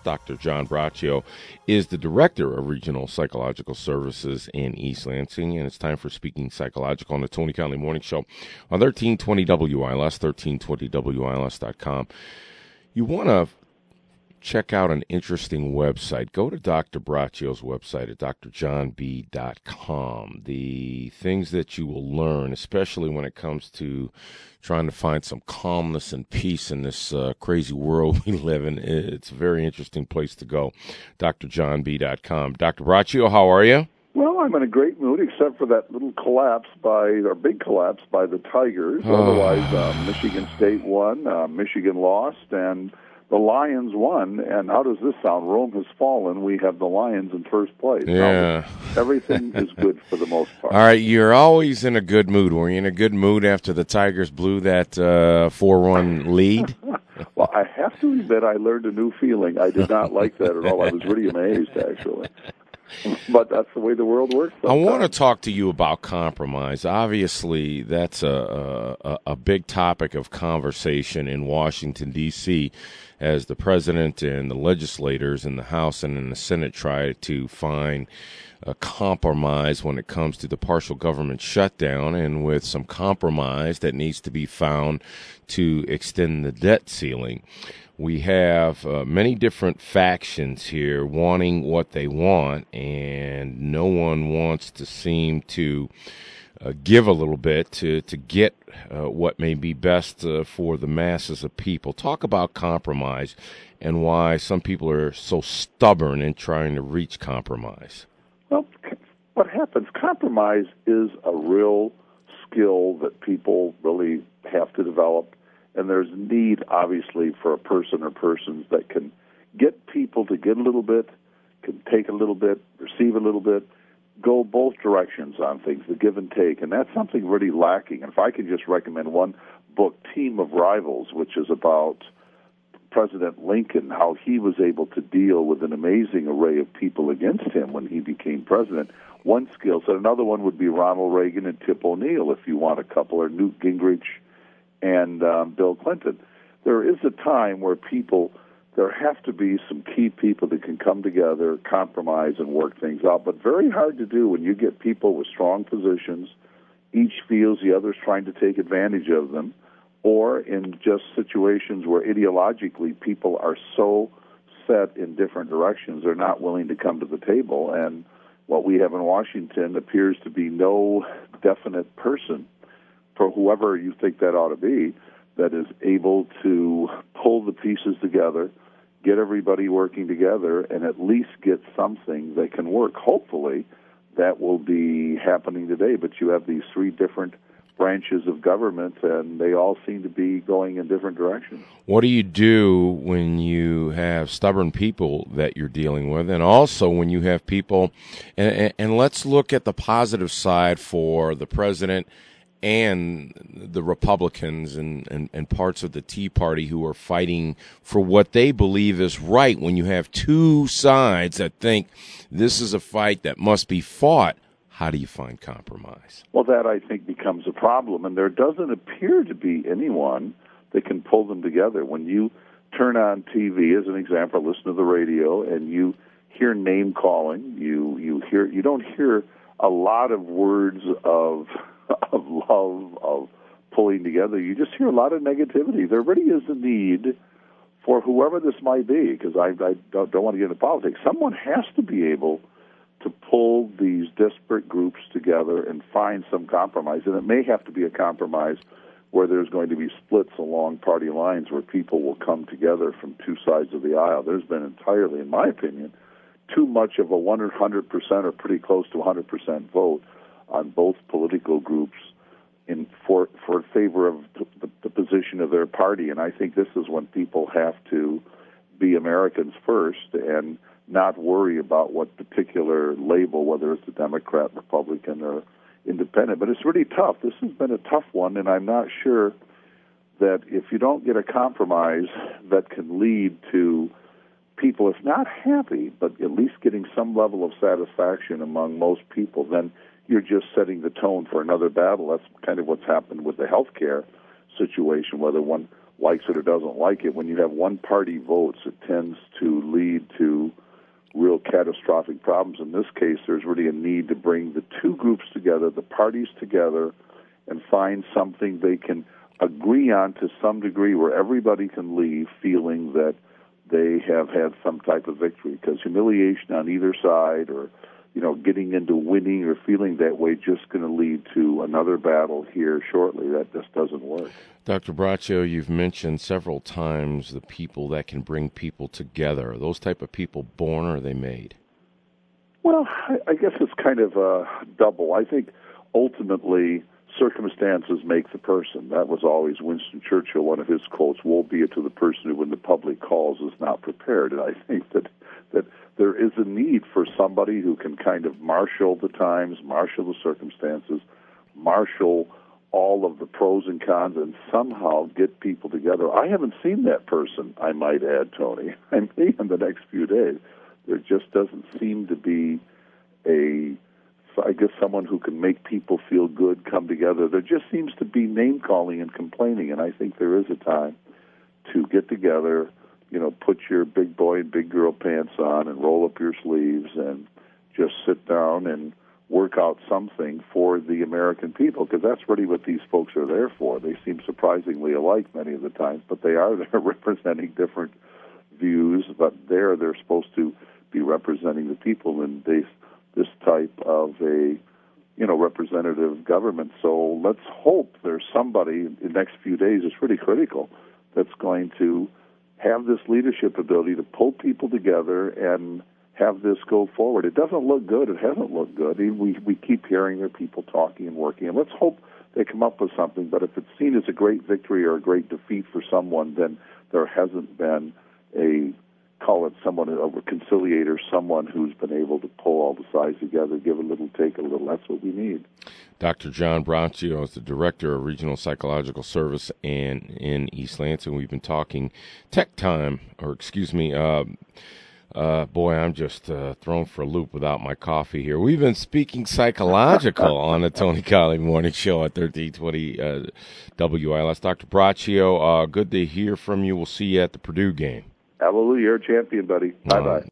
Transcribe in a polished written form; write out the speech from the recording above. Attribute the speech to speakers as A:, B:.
A: Dr. John Braccio is the Director of Regional Psychological Services in East Lansing, and it's time for Speaking Psychological on the Tony Conley Morning Show on 1320 WILS, 1320WILS.com. You want to check out an interesting website. Go to Dr. Braccio's website at drjohnb.com. The things that you will learn, especially when it comes to trying to find some calmness and peace in this crazy world we live in, it's a very interesting place to go. drjohnb.com. Dr. Braccio, how are you?
B: Well, I'm in a great mood, except for that little big collapse by the Tigers. Otherwise, Michigan State won, Michigan lost, and the Lions won. And how does this sound? Rome has fallen. We have the Lions in first place.
A: Yeah.
B: Now, everything is good for the most part.
A: All right, you're always in a good mood. Were you in a good mood after the Tigers blew that 4-1 lead?
B: Well, I have to admit I learned a new feeling. I did not like that at all. I was really amazed, actually. But that's the way the world works sometimes.
A: I want to talk to you about compromise. Obviously, that's a big topic of conversation in Washington, D.C., as the president and the legislators in the House and in the Senate try to find a compromise when it comes to the partial government shutdown, and with some compromise that needs to be found to extend the debt ceiling. We have many different factions here wanting what they want, and no one wants to seem to give a little bit to get what may be best for the masses of people. Talk about compromise and why some people are so stubborn in trying to reach compromise.
B: Well, what happens, compromise is a real skill that people really have to develop. And there's need, obviously, for a person or persons that can get people to get a little bit, can take a little bit, receive a little bit, go both directions on things, the give and take. And that's something really lacking. And if I could just recommend one book, Team of Rivals, which is about President Lincoln, how he was able to deal with an amazing array of people against him when he became president. One skill set. Another one would be Ronald Reagan and Tip O'Neill, if you want a couple, or Newt Gingrich and Bill Clinton. There is a time where there have to be some key people that can come together, compromise, and work things out, but very hard to do when you get people with strong positions, each feels the other's trying to take advantage of them, or in just situations where ideologically people are so set in different directions, they're not willing to come to the table. And what we have in Washington appears to be no definite person, for whoever you think that ought to be, that is able to pull the pieces together, get everybody working together, and at least get something that can work. Hopefully, that will be happening today. But you have these three different branches of government, and they all seem to be going in different directions.
A: What do you do when you have stubborn people that you're dealing with, and also when you have people, and let's look at the positive side for the president and the Republicans and parts of the Tea Party who are fighting for what they believe is right, when you have two sides that think this is a fight that must be fought? How do you find compromise?
B: Well, that, I think, becomes a problem, and there doesn't appear to be anyone that can pull them together. When you turn on TV, as an example, listen to the radio, and you hear name-calling, you don't hear a lot of words of love, of pulling together. You just hear a lot of negativity. There really is a need for whoever this might be, because I don't want to get into politics. Someone has to be able to pull these disparate groups together and find some compromise. And it may have to be a compromise where there's going to be splits along party lines where people will come together from two sides of the aisle. There's been entirely, in my opinion, too much of a 100% or pretty close to 100% vote on both political groups for favor of the position of their party. And I think this is when people have to be Americans first and not worry about what particular label, whether it's a Democrat, Republican, or independent. But it's really tough. This has been a tough one, and I'm not sure that if you don't get a compromise that can lead to people, if not happy, but at least getting some level of satisfaction among most people, then you're just setting the tone for another battle. That's kind of what's happened with the health care situation, whether one likes it or doesn't like it. When you have one party votes, it tends to lead catastrophic problems. In this case, there's really a need to bring the two groups together, the parties together, and find something they can agree on to some degree where everybody can leave feeling that they have had some type of victory. Because humiliation on either side, or getting into winning or feeling that way, just going to lead to another battle here shortly. That just doesn't work.
A: Dr. Braccio, you've mentioned several times the people that can bring people together. Are those type of people born, or are they made?
B: Well, I guess it's kind of double. I think ultimately circumstances make the person. That was always Winston Churchill, one of his quotes, woe be it to the person who, when the public calls, is not prepared. And I think that there is a need for somebody who can kind of marshal the times, marshal the circumstances, marshal all of the pros and cons, and somehow get people together. I haven't seen that person, I might add, Tony. I may in the next few days. There just doesn't seem to be someone who can make people feel good come together. There just seems to be name-calling and complaining, and I think there is a time to get together, put your big boy and big girl pants on and roll up your sleeves and just sit down and work out something for the American people, because that's really what these folks are there for. They seem surprisingly alike many of the times, but they are there representing different views, but they're supposed to be representing the people in this type of a representative government. So let's hope there's somebody in the next few days, it's really critical, that's going to have this leadership ability to pull people together and have this go forward. It doesn't look good. It hasn't looked good. We keep hearing there are people talking and working, and let's hope they come up with something. But if it's seen as a great victory or a great defeat for someone, then there hasn't been someone, a conciliator, someone who's been able to pull all the sides together, give a little, take a little. That's what we need.
A: Dr. John Braccio is the Director of Regional Psychological Service in East Lansing. We've been talking tech time, boy, I'm just thrown for a loop without my coffee here. We've been speaking psychological on the Tony Colley Morning Show at 1320 WILS. Dr. Braccio, good to hear from you. We'll see you at the Purdue game.
B: Hallelujah. You're a champion, buddy. Bye-bye.